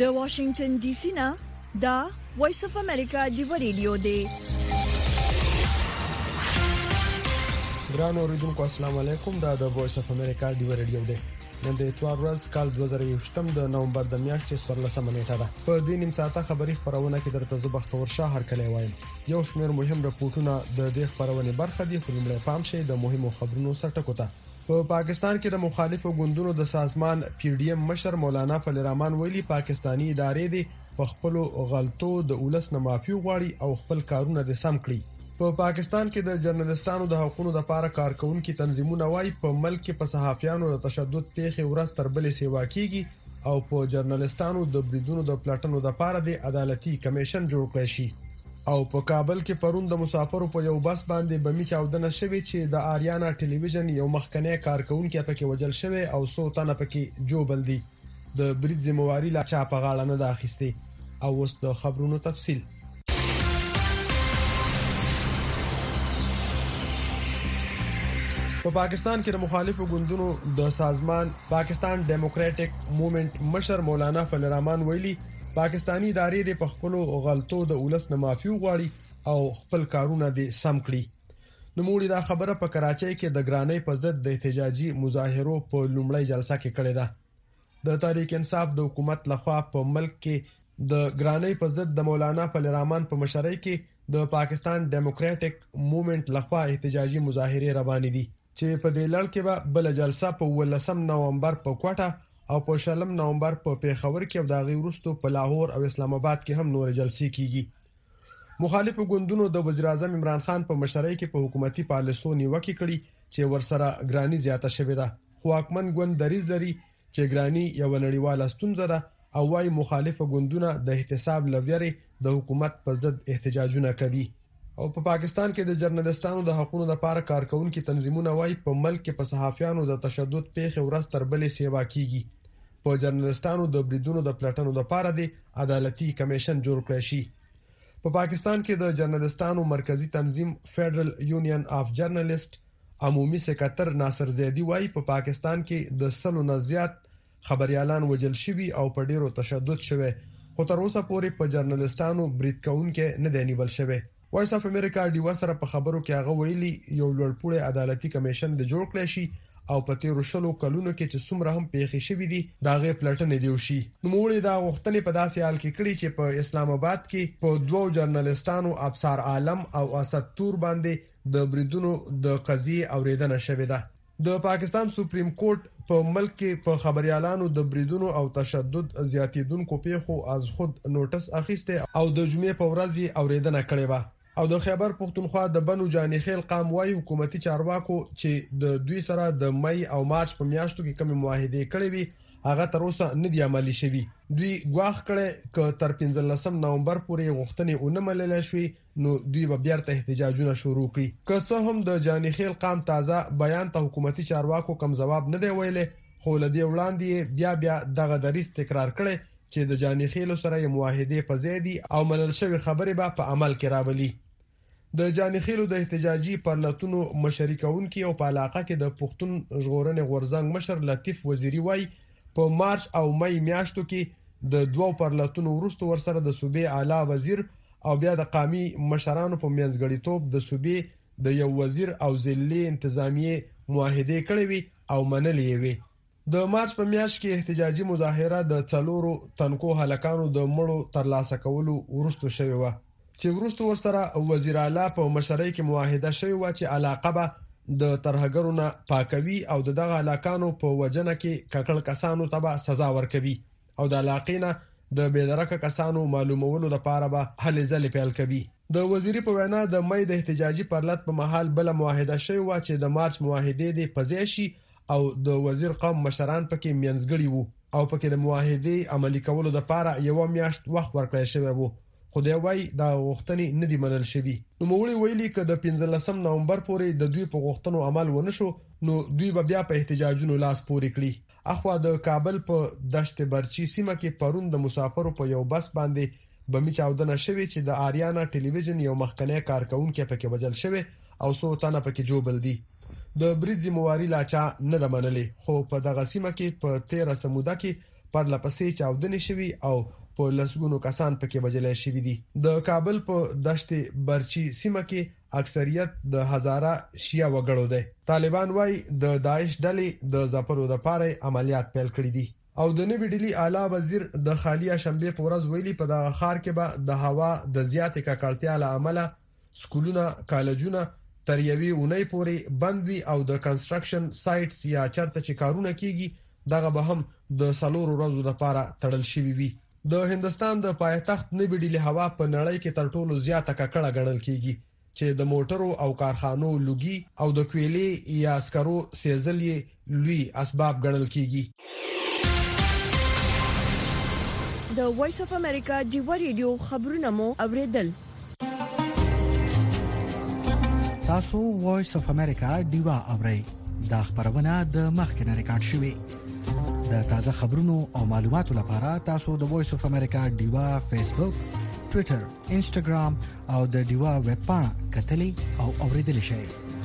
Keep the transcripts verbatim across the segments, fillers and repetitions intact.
د واشنگټن ډي سي نه دا وایس اف امریکا دی ریډیو دی. ګران اوریدونکو السلام علیکم. دا د وایس اف امریکا دی ریډیو دی. نن د اتوار ورځ کال دوه زره یوولسم د نومبر د میاشتې څوارلسمه نیټه ده. په دې نیم ساعته خبري خبرونه کې درته زه بختور شاه هرکلی وایم. یو شمېر مهم رپورټونه د دې خبرونې برخه دي، خو لومړی پام شي د مهمو خبرونو سرټکو ته. په پا پاکستان کې د مخالفو ګوندونو د سازمان پی ډی ایم مشر مولانا فضل الرحمن ویلي پاکستانی ادارې دي په خپل غلطو د ولس نه معافي غواړي او خپل کارونه د سم کړي. په پا پاکستان کې د جرنالستانو د حقوقو لپاره کارکونکو تنظیمونه وايي په ملک کې په صحافیانو د تشدد پیښې ورځ تر بلې سیوا کیږي او په جرنالستانو د بریدونو د پلاټونو لپاره د عدالتي کمیشن جوړ کړی شي. او په کابل کې پرون د مسافرو په یو بس باندې بمي چاودنه شوې چې د آریانا ټلویزیون یو مخکنی کارکونکو پکې وجل شوی او څو تنه پکې جوبل دي. د برید ذمہواری لا چا په غاړه نه ده اخیستې. او اوس د خبرونو تفصیل. په پا پاکستان کې د مخالفو ګوندونو د سازمان پاکستان ډیموکراټک موومېنټ مشر مولانا فضل الرحمن ویلي پاکستانی ادارې د پخپلو غلطو د ولس نه معافي غواړي او خپل کارونه د سم کړي. نو موږ دا خبره په کراچۍ کې د ګرانۍ په ضد د احتجاجي مظاهرو په لومړی جلسه کې کړې ده. د تحریک انصاف د حکومت لخوا په ملک کې د ګرانۍ په ضد د مولانا فضل الرحمن په مشرۍ کې د پاکستان ډیموکراټک موومېنټ لخوا احتجاجي مظاهره روانې دي چې په دې لړ کې به بل جلسه په ولسم نومبر په کوټه او په شلم نومبر په پیښور کې او د غي وروستو په لاهور او اسلام آباد کې هم نور جلسې کیږي. مخالفو ګوندونو د وزیر اعظم عمران خان په مشرۍ کې په حکومتي پالیسو نیوکه کړې چې ورسره ګرانی زیاته شوې ده. خو حکمن ګوند دریز لري چې ګرانی یو نړیواله ستونزه ده او وايي مخالفو ګوندونه د احتساب لویري د حکومت په ضد احتجاجونه کوي. او په پا پاکستان کې د جرنالستانو د حقوقو لپاره کارکونکو تنظیمونه وايي په ملک کې په صحافیانو د تشدد پیښې ورځ تر بلې سیوا کیږي. په جرنالستانو د بریدونو د پلاټونو لپاره د عدالتي کمیشن جوړ کړی شي. په پا پاکستان کې د جرنالستانو مرکزی تنظیم فیډرل یونین اف جرنالست عمومي سکرټر ناصر زیدی وايي په پا پاکستان کې د سلو نه زیات خبريالان وجل شوي او په ډیرو تشدد شوی، خو تر اوسه پورې په جرنالستانو برید کوونکې نه دی نیول شوی. وایس اف امریکا دی وسره په خبرو کې هغه ویلي یو لوړپوړی عدالتي کمیشن د جوړ کړی شي او په تیرو شلو کلونو کې چې څومره هم پیښې شوې دي دا غي پلټنې دی وشي. نو موږ دا غوښتنې په داسې حال کې کړې چې په اسلام آباد کې په دوو جرنالستانو ابصار عالم او اسد تور باندې د بریدونو د قضیه اوریدنه شوې ده. د پاکستان سپریم کورټ په ملک کې په خبريالانو د بریدونو او تشدد زیاتیدونکو پیښو از خود نوټس اخیسته او د جمعې په ورځ اوریدنه کړې و. او د خیبر پختونخوا د بنو جانخیل قام وايي حکومتي چارواکو چې د دوی سره د مئی او مارچ په میاشتو کې کوم معاهده کړې وي هغه تر اوسه نه دی عملي شوی. دوی غواخ کړي ک تر پنځلسم نومبر پورې غوښتنې اونملل شوې نو دوی به بیا ته احتجاجونه شروع کړي. که څه هم د جانخیل قام تازه بیان ته حکومتي چارواکو کم جواب نه دی ویلي، خو لدی وړاندې بیا بیا دغه دریس تکرار کړي چې د جانخیل سره یو معاهده په زیدي او منل شوی خبره به په عمل کې راولي. د جانخیلو د احتجاجي پرلتونو مشرکونکو او په علاقه کې د پښتون ژغورنې غورزنګ مشر لطیف وزیری وای په مارچ او مئی میاشتو کې د دوو پرلتونو ورستو ورسره د صوبې اعلی وزیر او بیا د قومي مشرانو په منځګړیتوب د صوبې د یو وزیر او ضلعي انتظامیه معاهده کړې وي او منلې وي. د مارچ په میاشت کې احتجاجي مظاهره د څلورو تنکو هلکانو د مړو ترلاسه کولو ورستو شوی و چې ورستو ورسره وزیر اعلی په مشرۍ کې معاهده شوی و چې علاقه به د ترهګرونو پاکوي او دغه علاقانو په وجنه کې ککړ کسانو ته به سزا ورکوي او د علاقینه د بيدرکه کسانو معلومولو لپاره به هلې ځلې پیل کوي. د وزیری په وینا د مئی د احتجاجي پرلط په محل بل معاهده شوی و چې د مارچ معاهده دی پځې شي او د وزیر قوم مشران پکې منځګړي وو او پکې د معاهده عملی کولو لپاره یو میاشت وخت ورکړی شوی وو. خدای وای دا غوښتنې نه دی منل شوی. نو مولوی ویلي ک د پنځلسم نومبر پورې د دوی په غوښتنو عمل ونه شو نو دوی به بیا په احتجاجونو لاس پورې کړي. اخوا د کابل په دشت برچی سیمه کې پرون د مسافرو په یو بس باندې بمي چاودنه شوی چې د آریانا ټلویزیون یو مخکنی کارکونکو پکې وجل شوی او څو تنه پکې جوبل دي. د برید ذمہواری لا چا نه د منلې، خو په دغه سیمه کې په تیرا سموده کې پر لپسې چاودنې شوي او په لسګونو کسان پکې وژل شوي دي. د کابل په دشت برچی سیمه کې اکثریت د هزاره شیعه وګړو دي. طالبان وايي د داعش ډلې د ځپلو لپاره عملیات پیل کړي دي او د نوې ډلې اعلی وزیر د خالی شنبه په ورځ ویلي په دغه ښار کې به د هوا د زیاتې ککړتیا له امله سکولونه کالجونه تر یوې اونۍ پورې بند وي او د کنستراکشن سایټس یا چرته چې کارونه کیږي دغه به هم د سلور ورځو لپاره تړل شوی وي. د هندستان د پایتخت نوې ډلې هوا په نړۍ کې تر ټولو زیاته ککړه ګڼل کیږي چې د موټرو او کارخانو لوګي او د کویلې یا اسکرو سیزل یې لوی اسباب ګڼل کیږي. د وایس اف امریکا ډیوا ریډیو خبرونه مو اوریدل. تاسو وایس اف امریکا ډیوا اورئ. دا خبرونه د مخکنی ریکارډ شوی. د تازه خبرونو او معلوماتو لپاره تاسو د وایس اف امریکا ډیوا فیسبوک، ټوئیټر، انسټاګرام او د ډیوا ویب پاڼه کتلی او اوریدل شئ.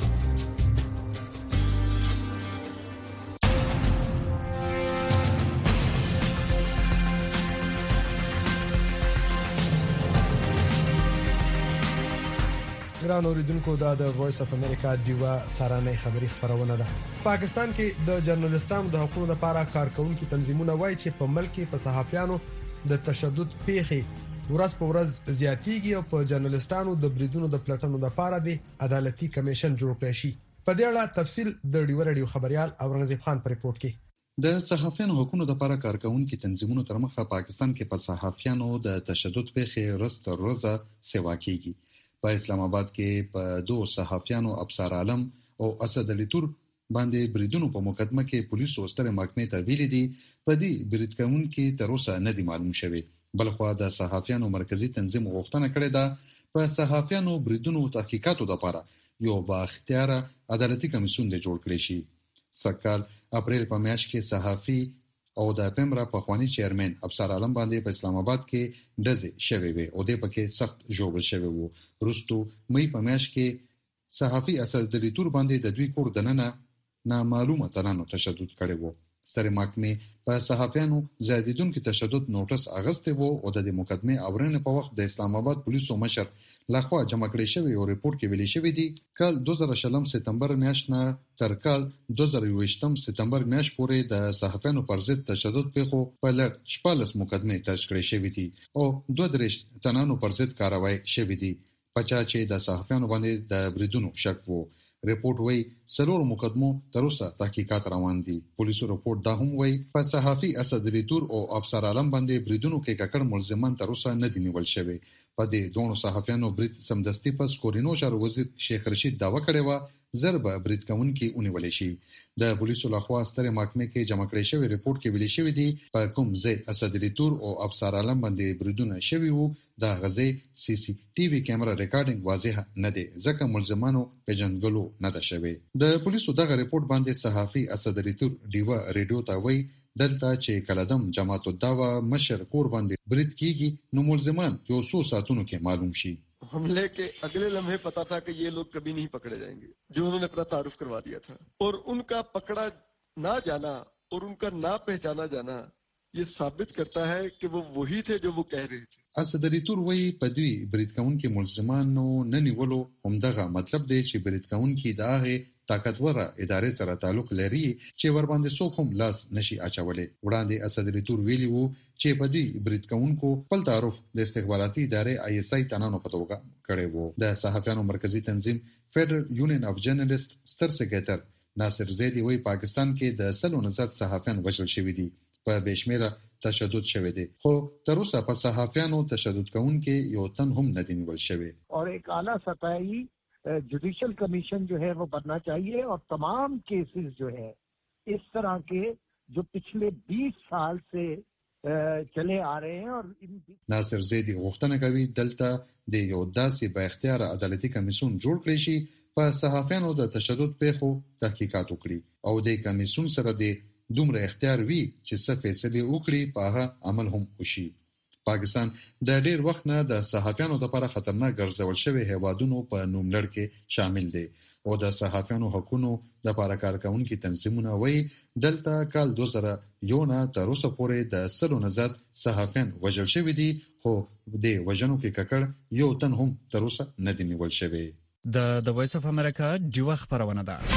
ګران اوریدونکو دا د وایس اف امریکا ډیوا سارانه خبری خبرونه ده. پاکستان کې د جرنالستانو د حقوقو لپاره کارکونکو تنظیمونه وایي چې په ملک کې په صحافیانو د تشدد پیښې ورځ په ورځ زیاتېږي او په جرنالستانو د بریدونو د پلټنو لپاره د عدالتي کمیشن جوړ کړی شي. په دې اړه تفصیل د ډیوا ریډیو خبريال اورنګزیب خان په ریپورت کې. د صحافیانو حقوقو لپاره کارکونکو تنظیمونو تر مخه پاکستان کې په صحافیانو د تشدد پیښې ورځ تر ورځې سیوا کیږي. په اسلام آباد کې په دوه صحافیانو ابصار عالم او اسد علي تور باندې بریدونو په مقدمه کې پولیسو ستر محکمې ته ویلي دي په دې برید کوونکو تر اوسه نه دی معلوم شوی. بلخو د صحافیانو مرکزی تنظیم غوښتنه کړې ده په صحافیانو بریدونو تحقیقاتو لپاره یو با اختیار عدالتي کمیسیون د جوړ کړی شي. سکهال اپریل په میاشت کې صحافي او د پیمرا په خواني چیرمن ابصار عالم باندې په اسلام آباد کې ډزې شوې وي او د پکې سخت جوړ شوی وو. وروسته مې په میاشت کې صحافي اسد علي تور باندې د دوی کور دننه نامعلومه تنانو تشدد کړی وو. ستر محکمې په صحافیانو زیاتیدونکو تشدد نوټس اغسته وو او د مقدمه اورنه په وخت د اسلام آباد پولیسو مشر لخوا جمع کړی شوی او ریپورت کې ویلي شوی دی کال دوه زره شلم سپتمبر میاشت نه تر کال دوه زره یوویشتم سپتمبر میاشت پورې د صحافیانو پر ضد تشدد پیښو په لړ شپږ مقدمه درج کړې شوې دي او دوه درش تنانو پر ضد کاروایی شوې دي پچا چې د صحافیانو باندې د بریدونو شک وو. ریپورت وایي سلور مقدمو تر اوسه تحقیقات روان دي. پولیسو ریپورت دا هم وایي په صحافي اسد علي تور او ابصار عالم باندې بریدونو کې ککړ ملزمان تر اوسه نه دي نیول شوی. په دې دوه صحافیانو برید سمدستي پس کورینو شهر وزیر شیخ رشید داوا کړی و ضرب برید کوونکي ونیول شي. د پولیسو لخوا ستر محکمې کې جمع کړی شوی ریپورت کې ویلي شوی دی په کوم ځای اسد علي تور او ابصار عالم باندې بریدونه شوی وو دا غزي سی سی ټي وي کیمرا ریکارډینګ واضح نه دی ځکه ملزمانو پیژندګلو نه ده شوی. د پولیسو دغه ریپورت باندې صحافي اسد علي تور ډیوا ریډیو ته وایي دلته چې کلدم جماعت الدعوه مشر کور باندې برید کیږي نو ملزمان یو څو ساعتونو کې معلوم شي. हमले के अगले लम्हे पता था कि ये लोग कभी नहीं पकड़े जाएंगे जो उन्होंने अपना तारुफ करवा दिया था और उनका पकड़ा ना जाना और उनका ना पहचाना जाना ये साबित करता है कि वो वही थे जो वो कह रहे थे. اسد علي تور وایي په دوی برید کوونکو ملزمانو نه نیولو همدغه مطلب دی چې برید کوونکو دغه طاقتوره ادارې سره تعلق لري چې ور باندې څوک هم لاس نشي اچولې. وړاندې اسد علي تور ویلي وو چې په دې برید کوونکو خپل تعارف د استخباراتي ادارې آی اس آی تنانو په توګه کړی وو. د صحافیانو مرکزی تنظیم فدرال یونین اف جرنالیست ستر سکریټر ناصر زیدی وایي پاکستان کې د سلو نه زیات صحافیان وژل شوي دي په بشمیره تشدد شوی دی خو تر اوسه په صحافیانو تشدد کوونکو یو تن هم نه دی نیول شوی. اور ایک اعلیٰ سطحی जुडिशल कमीशन जो है वो बनना चाहिए और तमाम केसेस जो है इस तरह के जो पिछले बीस साल से चले आ रहे हैं और ناصر زیدی غوښتنه کوي دلته د یو داسې با اختیار عدالتي کمیسیون جوړ کړي شي په صحافیانو د تشدد پیښو تحقیقات وکړي او د کمیسیون سره د دومره اختیار وي چې څه فیصله وکړي په هغه عمل هم وشي. پاکستان د ډیر وخت نه د صحافیانو لپاره خطرناک ګرځول شوی هیوادونو په نوملړ کې شامل دی او د صحافیانو حقوقو د لپاره کارکونکو تنظیمونه وایي دلته کال دوه زره یو نه تر اوسه پورې د سلو نه زیات صحافیان وژل شوي دي خو د وژنو کې ککړ یو تن هم تر اوسه نه دی نیول شوی. د د وایس اف امریکا ډیوه خبرونه ده.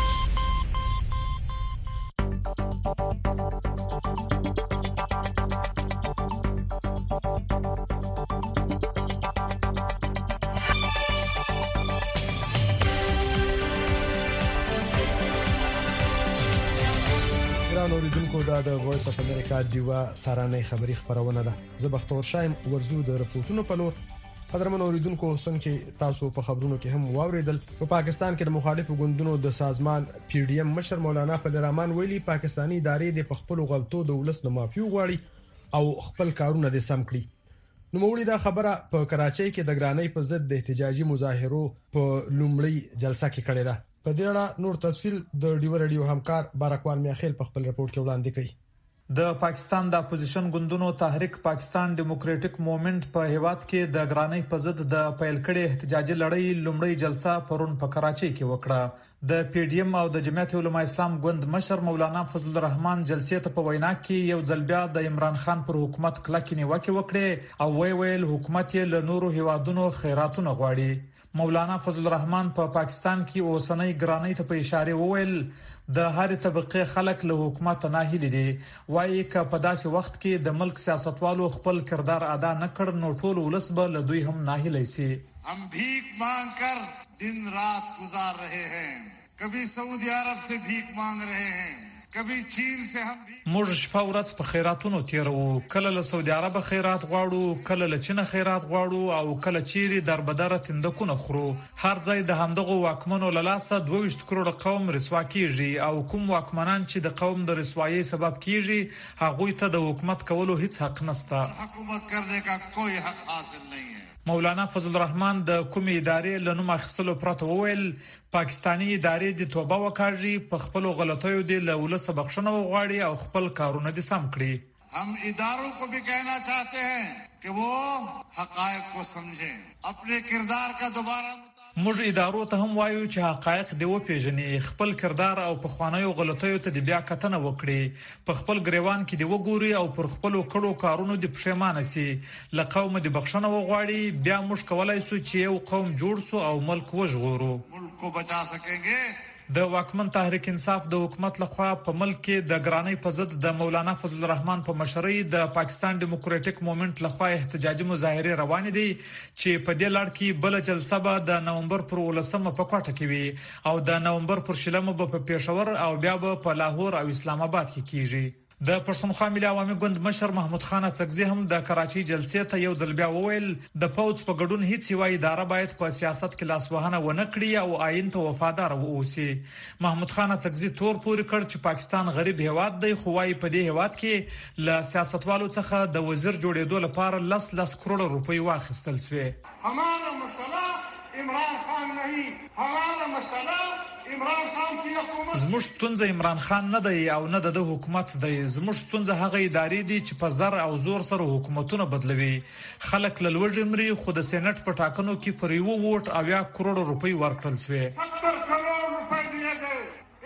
اوریدونکو دا د وایس اف امریکا دیوا سارانه خبری خبرونه ده. زه بختور شایم ورزو د رپورټونو په لور. قدرمن اوریدونکو څنګه تاسو په خبرونو کې هم واوریدل په پاکستان کې د مخالفو ګوندونو د سازمان پی ډی ایم مشر مولانا فضل الرحمن ویلي پاکستانی ادارې د خپل غلطو د ولس نه معافي غواړي او خپل کارونه د سم کړي. نو موږ دا خبره په کراچۍ کې د ګرانۍ په ضد د احتجاجي مظاهرو په لومړی جلسه کې کړې ده. په دې اړه نور تفصيل د ډیو رادیو همکار بارکوال میاخیل په خپل رپورت کې وړاندې کړي. د پاکستان د اپوزیشن ګوندونو تحریک پاکستان ډیموکراټک موومېنټ په هیواد کې د ګرانۍ په ضد د پیل کړي احتجاجي لړۍ لومړی جلسه پرون په کراچۍ کې وکړه. د پی ډی ایم او د جمعیت علماء اسلام ګوند مشر مولانا فضل الرحمن جلسې ته په وینا کې یو ځل بیا د عمران خان پر حکومت کلکې نیوکه وکړه او وی ویل حکومت یې له نورو هیوادونو خیراتونه غواړي. مولانا فضل الرحمن په پا پاکستان کې اوسنۍ ګرانۍ ته په اشاره وویل د هر طبقه خلک له حکومت نه هیلي دي وایي ک په داسې وخت کې د ملک سیاستوالو خپل کردار ادا نه کړ نو ټول ولس به له دوی هم نه هیلي سي. हम भीख मांग कर दिन रात गुजार रहे हैं, कभी सऊदी अरब से भीख मांग रहे हैं, कभी चीन से हम موږ شپه ورځ په خیراتونو تیرو، کله له سعودي عرب خیرات غواړو، کله له چین خیرات غواړو او کله چیرې دربدره تندکونه خورو. هر ځای د همدغه واکمنو له لاسه دوه ویشت کروڑ قوم رسوا کیږي او کوم واکمنان چې د قوم د رسوایی سبب کیږي هغه ته د حکومت کولو هیڅ حق نشته. حکومت کرنے کا کوئی حق حاصل نہیں ہے. مولانا فضل الرحمن د کومې ادارې لنوم اخیستلو پرته وویل پاکستانی ادارې د توبه وکړي، په خپل غلطیو د لولس بخښنه وغواړي او خپل کارونه د سم کړي. हम इदारों को भी कहना चाहते हैं कि वो हकायक को समझें, अपने किरदार का दोबारा موږ ادارو ته هم وایو چې حقایق دی وپیژني، خپل کردار او په خوانیو غلطیو ته د بیا کتنه وکړي، په خپل ګریوان کې دی وګوري او پر خپل کړو کارونو د پښیمانه سي، له قوم د بخښنه وغواړي. بیا موږ کولای شو چې یو قوم جوړ سو او ملک وژغورو. ملک کو بچا سکेंगे. د واکمن تحریک انصاف د حکومت لخوا په ملک کې د ګرانۍ په ضد د مولانا فضل الرحمن په مشرۍ د پاکستان ډیموکراټک موومېنټ لخوا احتجاجي مظاهره روان دي چې په دې لړ کې بل جلسه به د نومبر پر ولسمه په کوټه کې وي او د نومبر پر شلمه به په پېښور او بیا به په لاهور او اسلام آباد کې کیږي. د پښتونخوا ملي عوامي ګوند مشر محمود خان اڅکزي هم د کراچۍ جلسې ته یو ځل بیا وویل د پوز په ګډون هیڅ یو اداره باید په سیاست کې لاسوهنه ونه کړي او آئین ته وفادار واوسي. محمود خان اڅکزي تور پورې کړ چې پاکستان غریب هیواد دی، خو وايي په دې هیواد کې له سیاستوالو څخه د وزیر جوړېدو لپاره لس لس کروڑ روپۍ واخیستل شوې. हमारा मसला इमरान खान नहीं, हमारा मसला عمران خان کی حکومت. زموږ ستونزه عمران خان نه دی او نه د حکومت دی، زموږ ستونزه هغه ادارې دي چې په زر او زور سره حکومتونه بدلوي. خلک له لوړ مري خو د سېنات په ټاکنو کې پر یو ووټ او یا کروڑ روپۍ ورکړل شوې. ستر کروڑ روپۍ دیے گئے.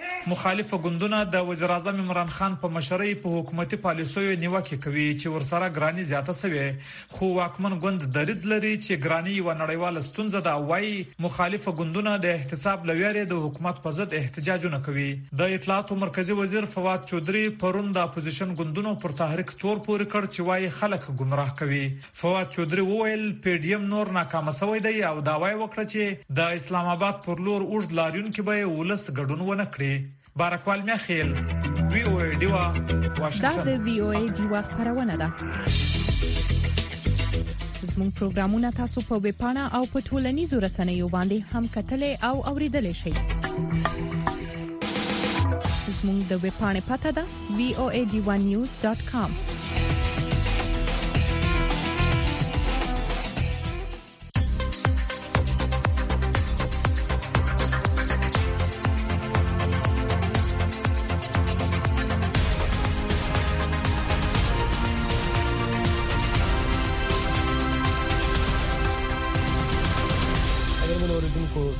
مخالف ګوندونه د وزیر اعظم عمران خان په مشرۍ په حکومتي پالیسیو نیوکه کوي چې ورسره ګرانی زیاته شوی، خو واکمن ګوند دریځ لري چې ګرانی یو نړیواله ستونزه ده. وايي مخالف ګوندونه د احتساب لویاري د حکومت په ضد احتجاجونه کوي. د اطلاعات مرکزی وزیر فواد چودري پرون د اپوزیشن ګوندونو پر تحریک تور پورې کړ چې وايي خلک گمراه کوي. فواد چودري وویل پی ډی ایم نور ناکام شوی دی او داوای وکړ چې د اسلام آباد پر لور اوږد لاریون کې به ولس ګډون ونه کړي. بارکوال میاخیل وی او ای دیوا واشنگټن. دا د وی او ای دیوا خبرونه ده. زموږ پروګرامونه تاسو په ویب پاڼه او په ټولنیزو رسنیو باندې هم کتلې او اوریدلې شئ. زموږ د ویب پاڼې پته ده وی او ای دیوا نیوز ډاټ کام.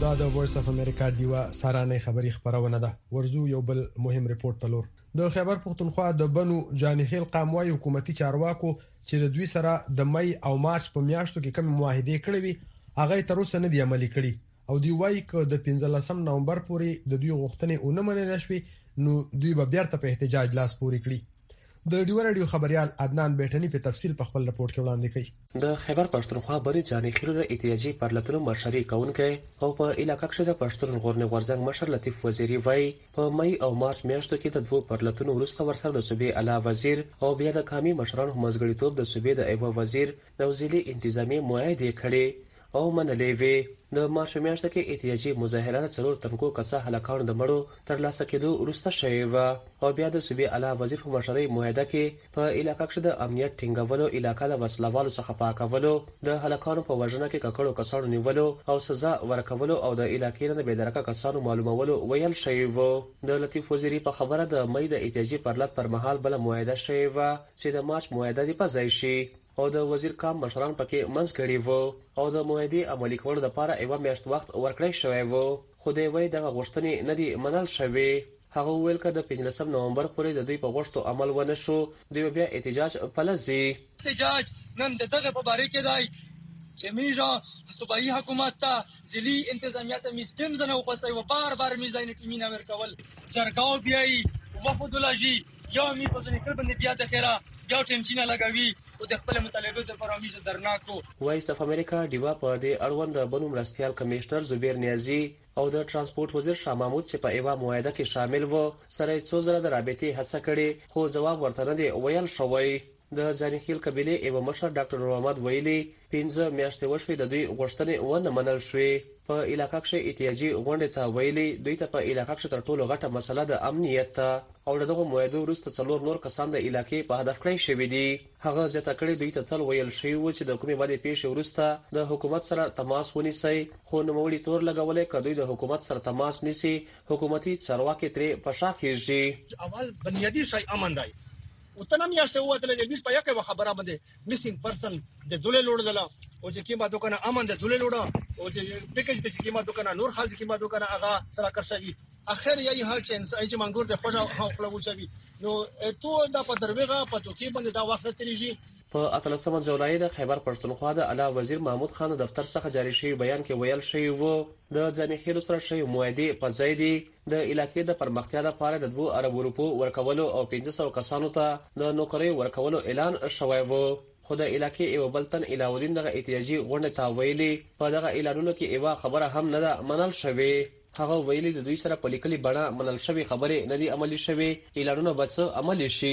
دا د وایس اف امریکا دیوا سارانه خبری خبرونه ده. ورزو یو بل مهم ریپورت پلور. د خیبر پختونخوا د بنو جانخیل قاموي حکومتي چارواکو چې د دوی سره د مئی او مارچ په میاشتو کې کوم معاهده کړې وي هغه تر اوسه نه دی عملي کړي او دی وايي ک د پنځلسم نومبر پورې د دوی غوښتنې اونې منل شوې نو دوی به بیرته په احتجاج لاس پورې کړي. د ډیو رادیو خبريال عدنان بیٹنی په تفصیل په خپل رپورت کې وړاندې کړي. د خیبر پښتونخوا بری جانخیل د احتیاجي پرلتونو مشري کونکي او په علاقې کې د پښتون غورنه ورزنګ مشر لطیف وزیری وای په مئی او مارچ میاشتو کې د دوه پرلتونو وروسته ورسره د صوبې اعلی وزیر او بیا د قومي مشرانو مزګړیتوب د صوبې د ایوه وزیر د وزیر انتظامی معاهده کړي او منلې وی. د مارچ میاشتې کې احتیاجي مظاهرات څلور تنکو کڅه هلاکانو د مړو تر لاسه کېدو وروسته شوی و او بیا د صوبې اعلی وزیر په مشرۍ معاهده کې په علاقې کې د امنیت ټینګولو علاقې د وسلوالو څخه پاکولو د هلاکانو په وژنه کې ککړو کسانو نیولو او سزا ورکولو او د علاقې نه بېدرکه کسانو معلومولو ویل شوی و. د لطیف وزیری په خبره د مئی د احتیاجي پرلط پر مهال بل معاهده شوی و چې د مارچ معاهده دی په ځای شي او د وزیر کام مشران پکې منځ کړي وو او د معاهده عملي کولو لپاره ایوه میاشت وخت ورکړی شوی وو خو د وی دغه غوښتنې نه دی منل شوی. هغه ویل ک د پنځلسم نومبر پورې د دوی په غوښتو عمل ونه شو دوی بیا احتجاج فلزي احتجاج نن دغه په باره کې دی چې میجا صوبایي حکومت ته ځلي انتظامیه ته میستم زنه او پسې و بار بار میزاینه ټیمینه ورکول چرګاو بیاي وفدولوژي یا می په ځنې کړ باندې بیا د خیره بیا ټینچینه لګوي او د خپل مطالبه د پرامیز درناکو. وایس اف امریکا دیوا په دې اړوند د بنو مرستيال کمشنر زبیر نیازی او د ترانسپورت وزیر شاه محمود چې په ایوا معاهده کې شامل وو سره څو زره د رابطې هڅه کړې خو جواب ورته نه دی ویل شوی. د جانخیل قبيله ایوه مشر ډاکټر محمد ویلي پنځه میاشتې وشوي د دوی غوښتنې ونه منل شوې. په علاقې کې احتیاجي غونډه ته ویلي دوی ته په علاقې کې تر ټولو غټه مسله د امنیت او دغه معاهده وروسته څلور نور کسان د علاقې په هدف کړی شوی دي. هغه زیاته کړی دوی ته تل ویل شوی و چې د کومې باندې پیښې وروسته د حکومت سره تماس ونیسي خو نو موړي تور لګولې کدوې د حکومت سره تماس نیسي حکومتي چارواکي ترې پښا کیږي. اول بنیادی شی امن دی وطن میاشته وته د بیس په یکه خبره باندې میسینګ پرسن د دوله لوړدل او چې کیما دوکانه امن د دوله لوړه او چې پیکج د کیما دوکانه نور خالص کیما دوکانه هغه سره کرشي اخر یی هر چانس ای چې منګور د خوځه خپل وچوي نو تو د په دروغه په توکي باندې دا وخت تریږي. په اتلسمه جولای د خیبر پښتونخوا د اعلی وزیر محمود خان دفتر څخه جاری شوی بیان کې ویل شوی وو د ځنخیل سره شوی معاهده په ځای دی د علاقې د پرمختیا لپاره د دوه ارب ورکو ورکولو او پنځه سوه کسانو ته د نوکری ورکولو اعلان شوی وو. خو د علاقې یو بلتن علاوالدین دغه احتیاجي غونډه ته ویلي په دغه اعلانونو کې ایوا خبره هم نه ده منل شوی. هغه ویلي د دوی سره په لیکلي بڼه منل شوی خبره نه دي عملي شوی اعلانونه به څه عملي شي.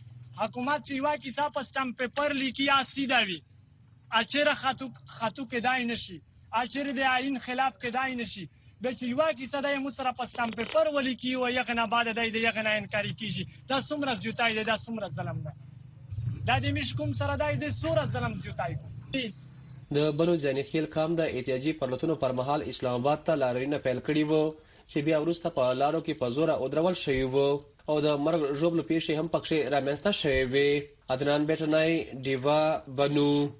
حکومت چې یو کیسه په سٹمپ پیپر لیکي یا سیده وي اچره خطو خطو کې دای نشي اچره د آئین خلاف کې دای نشي به چې یو کیسه د مو سره په سٹمپ پیپر ولیکي او یغه نه بعد د یغه نه انکار کیږي دا څومره زیاتای دی دا څومره ظلم ده دا د مشکوم سره د سوره ظلم زیاتای. د بنو جانخیل کام د احتیاجي پرلتونو پر مهال اسلام آباد ته لارینه پیل کړی وو چې بیا ورسته په لارو کې په زور او درول شوی وو او د مرګ ژوبل پیښې هم پکې رامنځته شوې وي. عدنان بیٹنای دیوا بنو.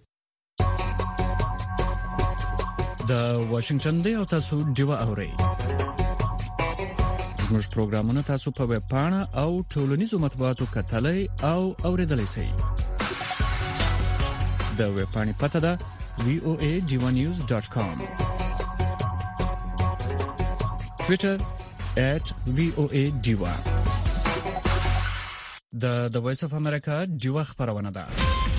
د واشنگټن دی او تاسو دیوا اورئ. زموږ پروګرامونه تاسو په ویب پاڼه او ټولنیزو مطبوعاتو کتلای او اوریدلای شئ. د ویب پاڼې پته ده وی او ای دیوا نیوز ډاٹ کام. ټویټر ایٹ وی او ای دیوا. د د وایس اف امریکا دیوا خبرونه ده.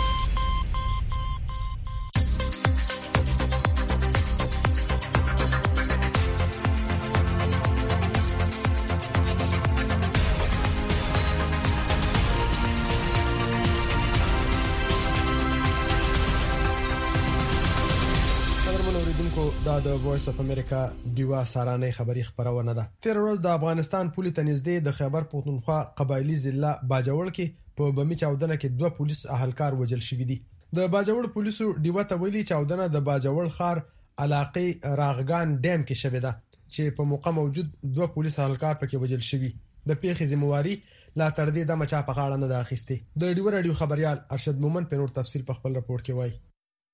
دا د وایس اف امریکا دیوا سارانه خبری خبرونه ده. تیر ورځ د افغانستان پولیس تنظیم د خیبر پختونخوا قبایلی ضلع باجوړ کې په بمی چاودنه کې دوه پولیس اهلکار وژل شوی دي. د باجوړ پولیسو دیوا ته ویلي چاودنه د باجوړ خار علاقې راغگان ډیم کې شوه ده چې په موقع موجود دوه پولیس اهلکار پکې وژل شوی. د پیښې ذمہواری لا تر دې د مچا په غاړه نه ده اخیسته. د ډیو رادیو خبريال ارشد مومن په نور تفصیل په خپل رپورت کې وایي.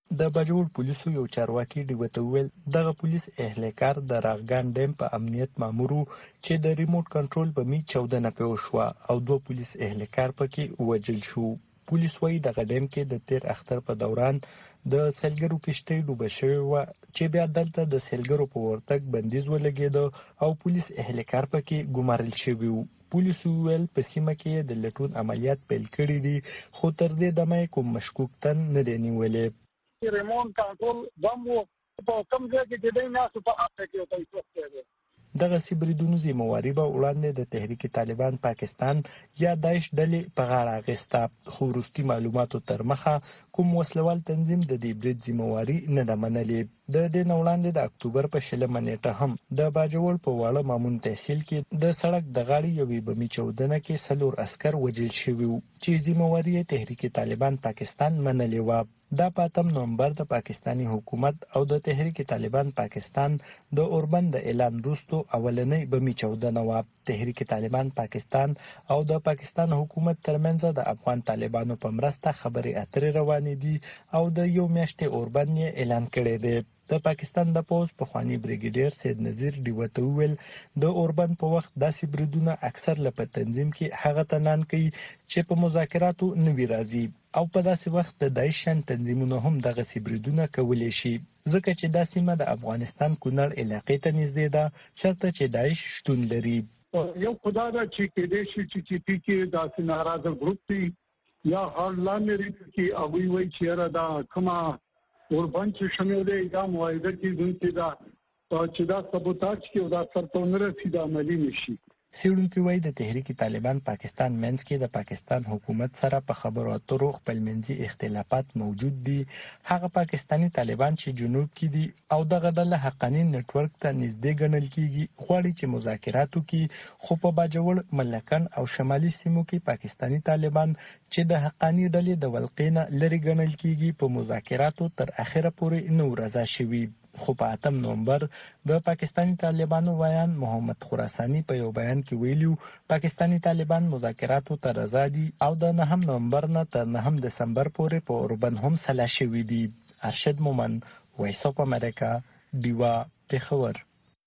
د باجوړ پولیسو یو چارواکي ډیوته ویل دغه پولیس اهلکار د راغګان ډیم په امنیت مامورو چې د ریموټ کنټرول په می چودہ نه پیوښوا او دوه پولیس اهلکار پکې وجل شو. پولیس وايي دغه ډیم کې د تیر اختر په دوران د سیلګرو کشتۍ ډوبه شوې وه چې بیا دلته د سیلګرو په ورتګ بندیز ولګېده او پولیس اهلکار پکې ګمارل شوي وو. پولیسو ویل په سیمه کې د لټون عملیات پیل کړي دي خو تر دې دمه کوم مشکوک تن نه دی نیولې. ریموټ کنټرول بم وو په کوم ځای کې چې دی ناسو په اخته کې وتای څه دی. دغه سیبریدونو ذمہواری به وړاندې د تحریک طالبان پاکستان یا داعش ډلې په غاړه اخیسته خو وروستي معلوماتو تر مخه کوم وسلوال تنظیم د دې برید ذمہواری نه ده منلې. د دې نه وړاندې د اکتوبر په شلمه نیټه هم د باجوړ په واړه مامون تحصیل کې د سړک د غاړې یوې بمي چودنه کې څلور عسکر وژل شوي وو چې ذمہواری تحریک طالبان پاکستان منلې وه. دا په اتم نومبر د پاکستانی حکومت او د تحریک طالبان پاکستان د اوربند د اعلان وروسته اولنۍ بمي چودنه وه. تحریک طالبان پاکستان او د پاکستان حکومت ترمنځ د افغان طالبانو په مرسته خبرې اترې روانې دي او د یو میاشتې اوربند یې اعلان کړی دی. د پاکستان د پوز پخوانی بریګیډیر سید نذیر ډیوته ویل د اوربند په وخت داسې بریدونه اکثر لپاره تنظیم کې هغه تنان کوي چې په مذاکراتو نه وی راځي او په داسې وخت د داعش شان تنظیمونو هم دغه سیبریدونه کولی شي ځکه چې دا سیمه د افغانستان کونړ علاقې ته نږدې ده چېرته چې داعش شتون لري. یو خدا دا چې کې دې شي چې چې کې داسې ناراضه ګروپ دي یا هارلان لري چې هغوی وایي چې دا کومه اوربند چې شامل دی دا معاهده کې ځینې دا چې دا سبوتاج کې او دا سرته نه رسیدي عملي نشي. څېړونکي وایي د تحریک طالبان پاکستان منځ کې د پاکستان حکومت سره په خبرو اترو خپلمنځي اختلافات موجود دي. هغه پاکستانی طالبان چې جنوب کې دي او دغه ډله حقاني نتورک ته نږدې ګڼل کیږي غواړي چې مذاکرات وکړي خو په باجوړ ملکن او شمالي سیمو کې پاکستانی طالبان چې د حقاني ډلې د ولقې نه لرې ګڼل کیږي په مذاکراتو تر اخره پورې نه ورځا شوي. خو په اتم نومبر د پاکستانی طالبانو ویان محمد خراسانی په یو بیان کې ویلو پاکستانی طالبان مذاکراتو ته رضا دي او د نهم نومبر نه تر نهم دسمبر پورې په اوربند هم سلا شوي دي. ارشد مومن وایس اف امریکا دیوا پیښور.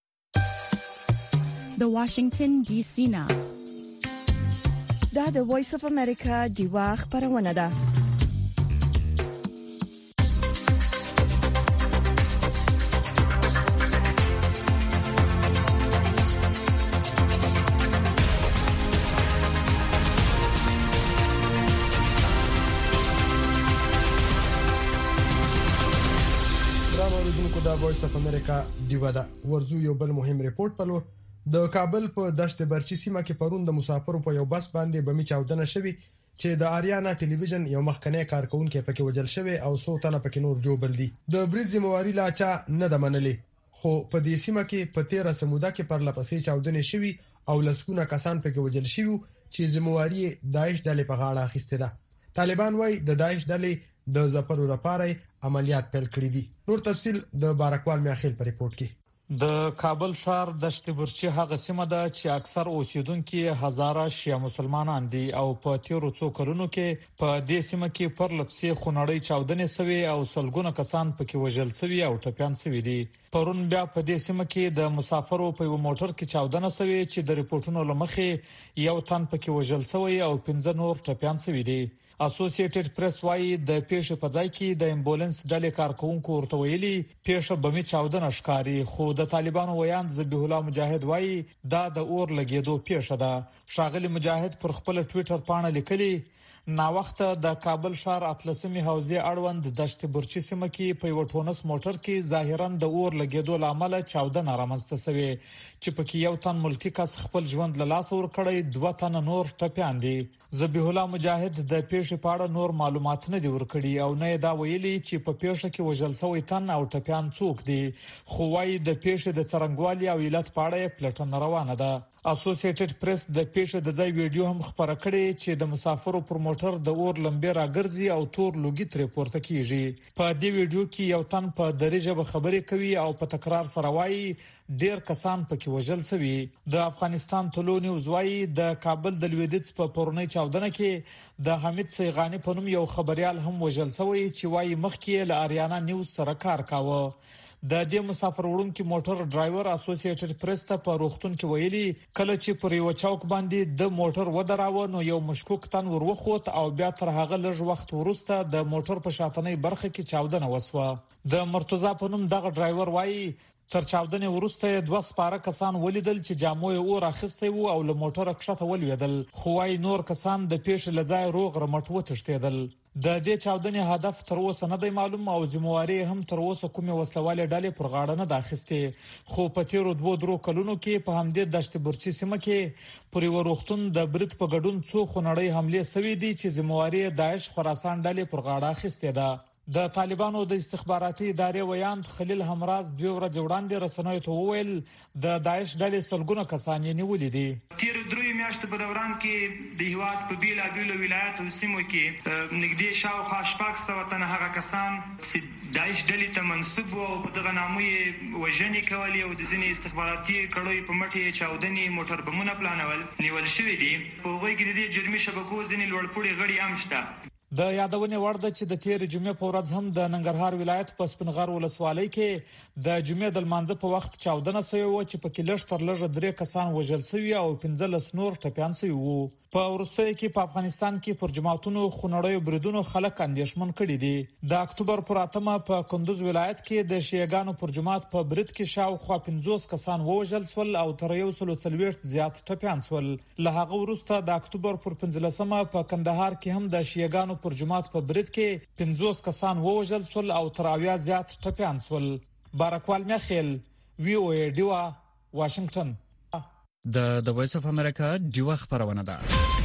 د واشنگټن ډي سي نه دا د وایس اف امریکا دیوا خبرونه ده. د وایس اف امریکا دیوا دا ورزو یو بل مهم ریپورت پلور د کابل په دشت برچی سیمه کې پرون د مسافرو په یو بس باندې بمي چاودنه شوې چې د آریانا ټلویزیون یو مخکنی کارکونکو پکې وجل شوی او څو تنه پکې نور جوړ دي. د بریډ ذمہواری لا چا نه د منلې خو په دې سیمه کې په تیره سموده کې پر لپسې چاودنې شوې او لسکونه کسان پکې وجل شوی چې ذمہواری داعش ډلې په غاړه اخیسته ده. طالبان وايي د داعش ډلې د زپرو لپاره عملیات پیل کړی دي. نور تفصیل د بارکوال میاخیل په ریپورت کې. د کابل ښار دشت برچی هغه سیمه ده چې اکثر اوسیدونکو هزاره شیعه مسلمانان دي او په تیرو څو کلونو کې په دې سیمه کې پر لپسې خونړی چاودنې سوي او سلګونه کسان پکې وژل سوي او ټپيان سوي دي. پرون بیا په دې سیمه کې د مسافرو په یو موټر کې چاودنه سوي چې د ریپورتونو لمخې یو تن پکې وژل سوی او پنځه نور ټپيان سوي دي. اسوسییټډ پریس وايي د پیښې په ځای کې د امبولانس ډلې کارکونکو ورته ویلي پیښه بمي چاودنه ښکاري خو د طالبانو ویان ذبیح الله مجاهد وايي دا د اور لګیدو پیښه ده. شاغلی مجاهد پر خپل ټوئیټر پاڼه لیکلي نا وخت د کابل ښار اتلسمي حوزه اړوند دشت برچی سیمه کې په یو ټونس موټر کې ظاهرا د اور لګیدو لامل چاودنه رامنځته شوه چې پکې یو تن ملکی کس خپل ژوند له لاس ور کړی دوه تن نور ټپيان دي. ذبیح الله مجاهد د پیښې په اړه نور معلومات نه دی ورکړي او نه دا ویلي چې په پیښه کې وژل شوی تن او ټپيان څوک دي خو وايي د پیښې د څرنګوالي او علت په اړه پلټنه روانه ده. اسوسییټډ پریس د پیښې د ځای ویډیو هم خبره کړې چې د مسافرو پر موټر موټر د اور لمبه راګرځي او تور لوګي ترې پورته کیږي. په دې ویډیو کې یو تن په درجه خبرې کوي او په تکرار سره وایي ډیر کسان پکې وژل شوي. د افغانستان ټولو نیوز وایي د کابل د لویدیځ په پورنۍ چاودنه کې د حمید سیغانی په نوم یو خبريال هم وژل شوی چې وایي مخکې له اریانا نیوز سره کار کاوه. د دې مسافر وړونکو موټر ډرایور اسوسییټډ پریس ته په روختون کې ویلي کله چې پر یو چوک باندې د موټر ودراوه نو یو مشکوک تن وروخوت او بیا تر هغه لږ وخت وروسته د موټر په شاتنۍ برخه کې چاودنه وسوه. د مرتضی په نوم دغه ډرایور وایي تر چاودنې وروسته دوه سپاره کسان ولیدل چې جامو یې اور اخیسته وو او له موټر کښته ولویدل. خو وايي نور کسان د پیښې لځای روغ رمټ وتښتیدل. د دې چاودنې هدف تر اوسه نه دی معلوم او ذمہواری هم تر اوسه کومه وسلواله ډلې پر غاړه نه داخسته. خو په تیرو دوه درو کلونو کې په همدې دشت برچی سیمه کې پر وروختون د برت په ګډون څو خنړی حمله سوي دي چې ذمہواری داعش خراسان ډلې پر غاړه اخیسته ده. د طالبانو د استخباراتي ادارې ویاند خلیل همراز دوه ورځې وړاندې رسنیو ته وویل د داعش ډلې سلګونه کسان یې نیولې دي. تیر درې میاشتې په دوران کې د هیواد په بیلا بیلو ولایتو سیمو کې نږدې شاوخوا شپږ سوه تنه هغه کسان چې داعش ډلې ته منسوب وو او په دغه نامو یې وژنې کولې او د ځینې استخباراتي کړیو په مټ یې چاودنې موټر بمونه پلانول نیول شوي دي. په هغوی کې د دې جرمي شبکو ځینې لوړپوړي غړي هم شته. د یادونې وړ ده چې د تیر جمعې په ورځ هم د ننګرهار ولایت په سپنغر ولسوالۍ کې د جمعې د لمانځه په وخت چاودنه شوې و چې په کې لږ تر لږه درې کسان وژل شوي او پنځلس نور ټپيان شوي وو. په وروستیو کې په افغانستان کې پر جماعتونو خونړیو بریدونو خلک اندېښمن کړي دي. د اکتوبر پر اتمه په کندوز ولایت کې د شیعاګانو پر جماعت په برید کې شاوخوا پنځوس کسان ووژل شول او تر یو سل او څلوېښت زیات ټپيان شول. له هغه وروسته د اکتوبر پر پنځلسمه په کندهار کې هم د شیعاګانو پر جماعت په برید کې پنځوس کسان ووژل شول او تر اویا زیات ټپيان شول. بارکوال میخیل وی او ای ډیوا واشنگټن. د د وایس اف امریکا ډیوا خبرونه ده.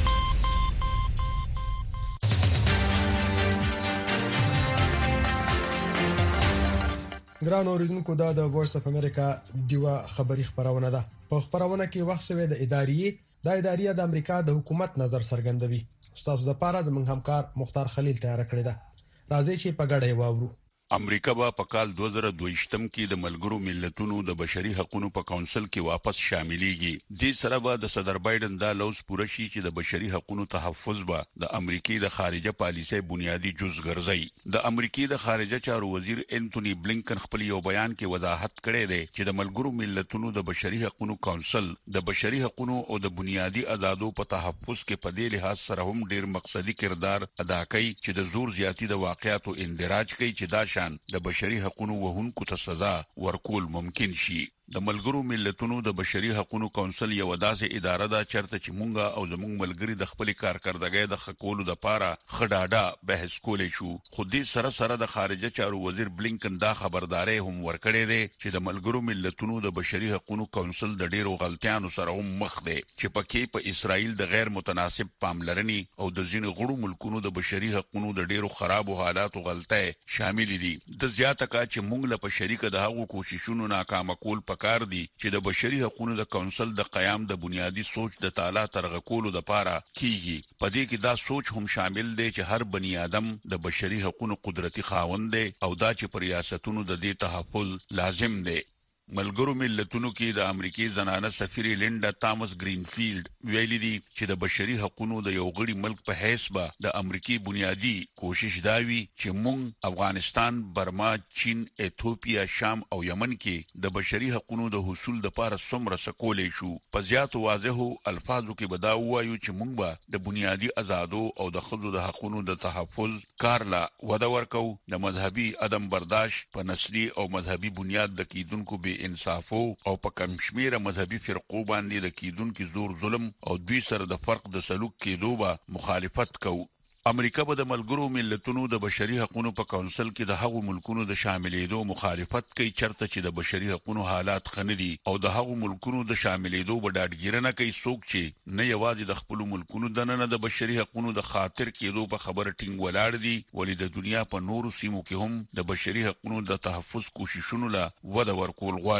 ګران اوریدونکو دا د وایس اف امریکا ډیوا خبری خبرونه ده. په خبرونه کې وخت شوی د ادارې د ادارې د امریکا د حکومت نظر څرګندوي. استاد د پاره زمونږ همکار مختار خلیل تیار کړی ده. راځي چې په ګډه واورو. امریکا به په کال دوه زره دوه کې د ملګرو ملتونو د بشري حقوقو په کونسل کې واپس شاملېږي. د سره به د صدر بایدن دا لوز پوره شي چې د بشري حقوقو تحفظ به د امریکای د خارجه پالیسۍ بنیادی جز ګرځي. د امریکای د خارجه چارو وزیر انټونی بلینکن خپل یو بیان کې وضاحت کړی دی چې د ملګرو ملتونو د بشري حقوقو کونسل د بشري حقوقو او د بنیادی آزادو په تحفظ کې په دې لحاظ سره هم ډیر مقصدی کردار ادا کوي چې د زور زیاتی د واقعیتو اندراج کوي چې دا د بشري حقوقو وهونکو ته سزا ورکول ممکن شي. د ملګرو ملتونو د بشري حقوقو کونسل یو داسې اداره ده چرته چې مونږه او زموږ ملګری د خپل کارکردګۍ د خکولو لپاره خډاډه بحث کولې شو. خو دې سره سره د خارجه چارو وزیر بلینکن دا خبرداري هم ورکړې ده چې د ملګرو ملتونو د بشري حقوقو کونسل د ډیرو غلطیانو سره هم مخ ده چې پکې په اسرائیل د غیر متناسب پاملرنې او د ځینو غړو ملکونو د بشري حقوقو د ډیرو خرابو حالاتو غلطۍ شامل دي. د زیاته کا چې مونږ له شریک د هغو کوششونو ناکام کول پکار دي چې د بشري حقوقو د کونسل د قیام د بنیادی سوچ د تعالی ترغه کولو د پاره کیږي. په دې کې دا سوچ هم شامل دی چې هر بنی آدم د بشري حقوقو قدرتي خاوند دی او دا چې پر ریاستونو د دې تحفظ لازم دی. ملګرو ملتونو کې د امریکای زنانه سفیر لینډا تامس گرینفیلد ویلي دي چې د بشري حقوقو د یو غړي ملک په حیث به د امریکای بنیادی کوشش داوي چې مونږ افغانستان، برما، چین، ایتھوپیا، شام او یمن کې د بشري حقوقو د حصول لپاره څومره سکولې شو. په زیات واضحو الفاظو کې به دا وایو چې مونږ به د بنیادی آزادو او د خځو د حقوقو د تحفظ کارلا وده ورکو. د مذهبي عدم برداشت په نسلي او مذهبي بنیاد د کیدونکو به انصافو او په کم شمیره مذهبي فرقو باندې د کیدونکو زور ظلم او دوی سره د فرق د سلوک کېدو به مخالفت کوي. امریکا به د ملګرو ملتونو د بشري حقوقو په کونسل کې د هغو ملکونو د شاملېدو مخالفت کوي چرته چې د بشري حقوقو حالات خندي او د هغو ملکونو د شاملېدو په ډاډګیرنه کوي څوک چې نه یوازې د خپل ملکونو د نن د بشري حقوقو د خاطر کېدو په خبره ټینګ ولاړ دي ولې د دنیا په نورو سیمو کې هم د بشري حقوقو د تحفظ کوششونو لا وده ورکول غواړي.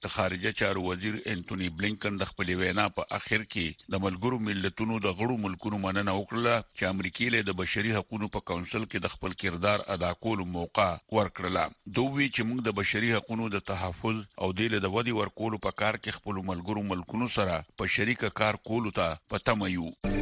د خارجه چارو وزیر انټونی بلینکن د خپل وینا په اخر کې د ملګرو ملتونو د غړو ملکونو مننه وکړه چې امریکای له د بشري حقوقو په کونسل کې د خپل کردار ادا کولو موقع ورکړه. دوی چې موږ د بشري حقوقو د تحفظ او د ودی ورکولو په کار کې خپل ملګرو ملکونو سره په شریک کار کولو ته پته مې یو.